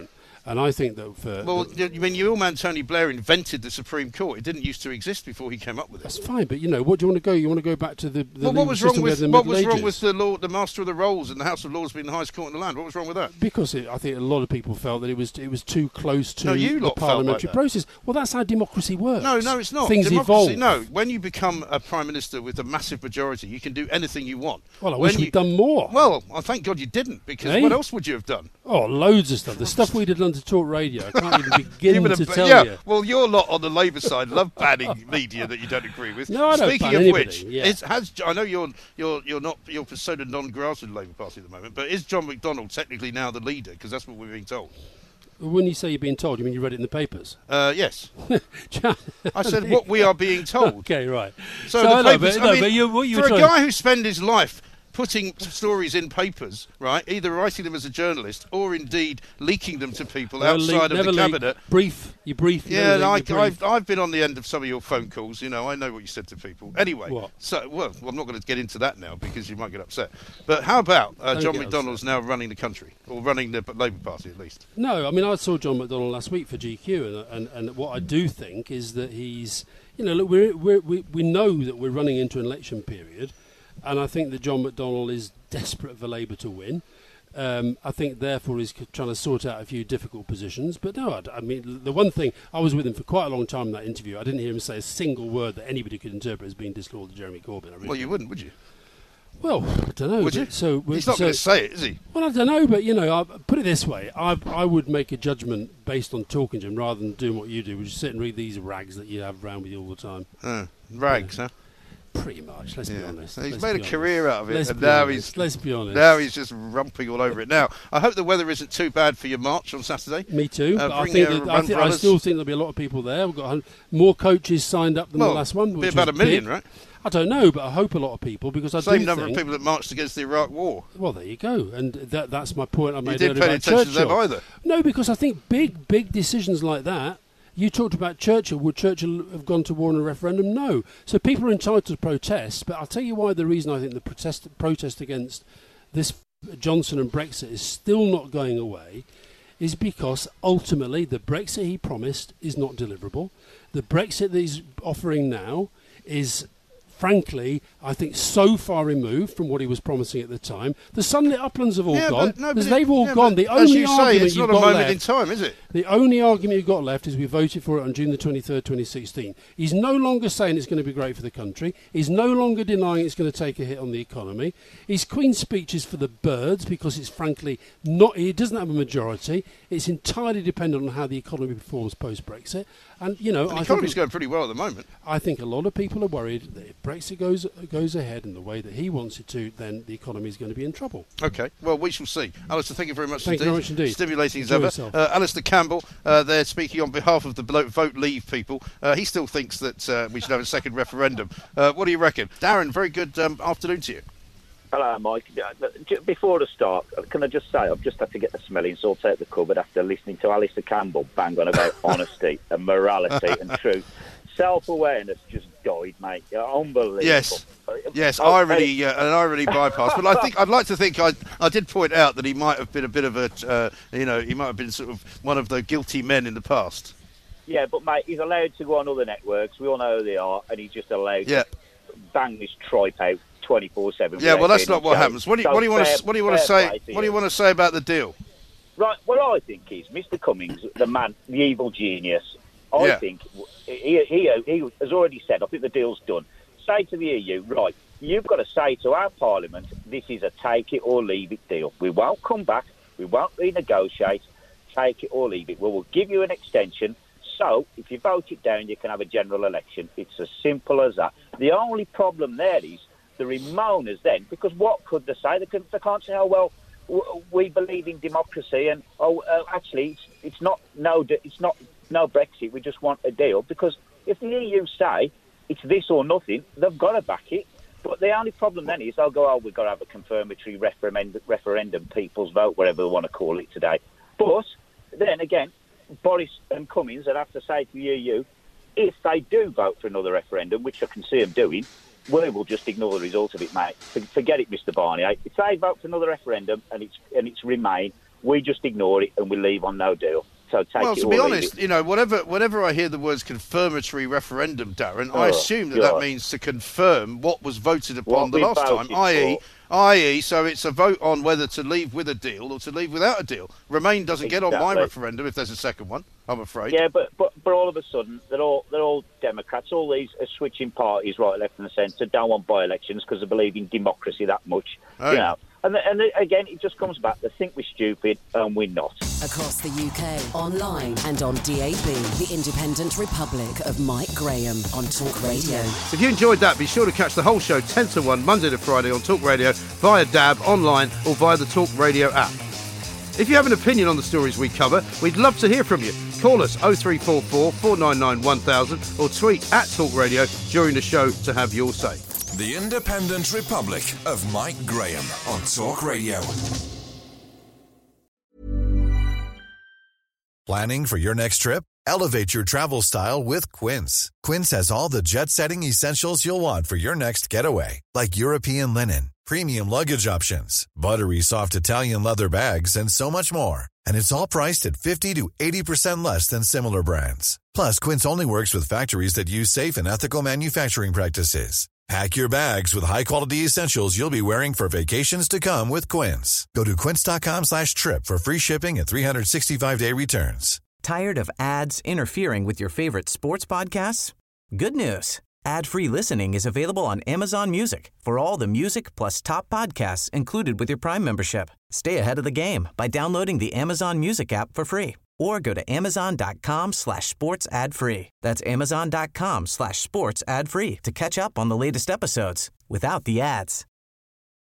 And I think that for... Well, the, I mean, your old man Tony Blair invented the Supreme Court. It didn't used to exist before he came up with it. That's fine, but, you know, what do you want to go? You want to go back to the, the well, what was wrong with the what was Middle wrong Ages? with the law, the Master of the Rolls and the House of Lords being the highest court in the land? What was wrong with that? Because it, I think a lot of people felt that it was it was too close to no, you the lot parliamentary felt like process. Well, that's how democracy works. No, no, it's not. Things democracy, evolve. No, when you become a prime minister with a massive majority, you can do anything you want. Well, I when wish you, we'd done more. Well, I thank God you didn't, because Hey? what else would you have done? Oh, loads of stuff. The stuff we did on to Talk Radio, I can't even begin Even to a, tell yeah, you. well, your lot on the Labour side love banning media that you don't agree with. No, I don't Speaking ban of anybody, which, yeah. is, has I know you're you're you're not you're persona non grata in the Labour Party at the moment, but is John McDonnell technically now the leader? Because that's what we're being told. When you say you're being told, you mean you read it in the papers? Uh, yes. I said what we are being told. Okay, right. So, So the I know, papers, but- I no, mean, but you- what you for were a trying- guy who spent his life putting stories in papers, right, either writing them as a journalist or indeed leaking them to people Never leak- outside of never the leak. cabinet. Brief, you brief. you Yeah, never and I, leak, you brief. I've, I've been on the end of some of your phone calls. You know, I know what you said to people. Anyway, What? so well, well, I'm not going to get into that now because you might get upset. But how about uh, Don't John get McDonnell's now running the country, or running the Labour Party at least? No, I mean, I saw John McDonnell last week for G Q, and, and, and what I do think is that he's, you know, look, we're, we're, we we know that we're running into an election period, and I think that John McDonnell is desperate for Labour to win. Um, I think, therefore, he's c- trying to sort out a few difficult positions. But no, I, d- I mean, the one thing, I was with him for quite a long time in that interview. I didn't hear him say a single word that anybody could interpret as being disloyal to Jeremy Corbyn. I really Well, you wouldn't, would you? Well, I don't know. Would you? but So He's not so- going to say it, is he? Well, I don't know, but you know, I, put it this way: I I would make a judgment based on talking to him rather than doing what you do, which is sit and read these rags that you have around with you all the time. Uh, rags, huh? Pretty much. Let's be Yeah. honest. He's Let's made be a honest. career out of it, Let's and be now honest. he's Let's be honest. now he's just rumping all over it. Now, I hope the weather isn't too bad for your march on Saturday. Me too. Uh, but I bring think your that, I, thi- I umbrellas. still think there'll be a lot of people there. We've got a hun- more coaches signed up than Well, the last one. be Which about was a million, big. right? I don't know, but I hope a lot of people because I Same do number think, of people that marched against the Iraq War. Well, there you go, and that, that's my point I made didn't earlier pay about attention to them Churchill. either. No, because I think big, big decisions like that. You talked about Churchill. Would Churchill have gone to war in a referendum? No. So people are entitled to protest, but I'll tell you why. The reason I think the protest protest against this Johnson and Brexit is still not going away is because ultimately the Brexit he promised is not deliverable. The Brexit that he's offering now is, frankly, I think so far removed from what he was promising at the time. The sunlit uplands have all Yeah, gone. but no, but Because it- they've all yeah, gone. but The as only you say, argument it's you've not a got moment left, in time, is it? The only argument you've got left is we voted for it on June the twenty-third, twenty sixteen. He's no longer saying it's going to be great for the country. He's no longer denying it's going to take a hit on the economy. His Queen's speech is for the birds because it's frankly not. He doesn't have a majority. It's entirely dependent on how the economy performs post-Brexit. And you know, And the I economy's think, going pretty well at the moment. I think a lot of people are worried that if Brexit goes goes ahead in the way that he wants it to, then the economy is going to be in trouble. Okay, well, we shall see. Alistair, thank you very much Thank you indeed. very much indeed. Stimulating as Enjoy ever. yourself. Uh, Alistair Campbell, uh, there speaking on behalf of the Blo- Vote Leave people. Uh, he still thinks that uh, we should have a second referendum. Uh, what do you reckon? Darren, very good um, afternoon to you. Hello, Mike. Uh, j- Before the start, can I just say I've just had to get the smelling salt out the cupboard after listening to Alistair Campbell bang on about honesty and morality and truth. Self-awareness just died, mate. Unbelievable. Yes, yes, Oh, irony, uh, an irony bypass. But I think I'd like to think I, I did point out that he might have been a bit of a, uh, you know, he might have been sort of one of the guilty men in the past. Yeah, but mate, he's allowed to go on other networks. We all know who they are, and he's just allowed Yeah. to bang this tripe out twenty-four seven. Yeah, well, that's not what happens. What do you, what do you want to, what do you want to say? What do you want to say about the deal? Right, what I think is Mister Cummings, the man, the evil genius. I Yeah. think he, he he has already said, I think the deal's done. Say to the E U, right, you've got to say to our Parliament, this is a take it or leave it deal. We won't come back. We won't renegotiate. Take it or leave it. We will give you an extension. So if you vote it down, you can have a general election. It's as simple as that. The only problem there is the Remainers then, because what could they say? They, can, they can't say, oh, well, w- we believe in democracy and, oh, uh, actually, it's, it's not no it's not no Brexit, we just want a deal. Because if the E U say it's this or nothing, they've got to back it. But the only problem then is they'll go, oh, we've got to have a confirmatory referendum, referendum people's vote, whatever they want to call it today. But then again, Boris and Cummings would have to say to the E U, if they do vote for another referendum, which I can see them doing, we will just ignore the result of it, mate. Forget it, Mister Barnier. If they vote for another referendum and it's and it's Remain, we just ignore it and we leave on no deal. So take well, it to or be leave honest, it. you know, whatever, whenever I hear the words confirmatory referendum, Darren, I Oh, assume that God. that means to confirm what was voted upon What the we last time, voted that is, for. that is, so it's a vote on whether to leave with a deal or to leave without a deal. Remain doesn't get on my Exactly. referendum if there's a second one, I'm afraid. Yeah, but, but but all of a sudden they're all they're all Democrats. All these are switching parties, right, left, and centre. Don't want by-elections because they believe in democracy that much. Oh, you yeah. know, and and again, it just comes back. They think we're stupid, and we're not. Across the U K, online and on D A B, the Independent Republic of Mike Graham on Talk Radio. If you enjoyed that, be sure to catch the whole show ten to one, Monday to Friday on Talk Radio, via D A B, online or via the Talk Radio app. If you have an opinion on the stories we cover, we'd love to hear from you. Call us oh three four four, four nine nine, one thousand or tweet at Talk Radio during the show to have your say. The Independent Republic of Mike Graham on Talk Radio. Planning for your next trip? Elevate your travel style with Quince. Quince has all the jet-setting essentials you'll want for your next getaway, like European linen, premium luggage options, buttery soft Italian leather bags, and so much more. And it's all priced at fifty to eighty percent less than similar brands. Plus, Quince only works with factories that use safe and ethical manufacturing practices. Pack your bags with high-quality essentials you'll be wearing for vacations to come with Quince. Go to quince.com slash trip for free shipping and three sixty-five day returns. Tired of ads interfering with your favorite sports podcasts? Good news. Ad-free listening is available on Amazon Music for all the music plus top podcasts included with your Prime membership. Stay ahead of the game by downloading the Amazon Music app for free or go to amazon.com slash sports ad free. That's amazon.com slash sports ad free to catch up on the latest episodes without the ads.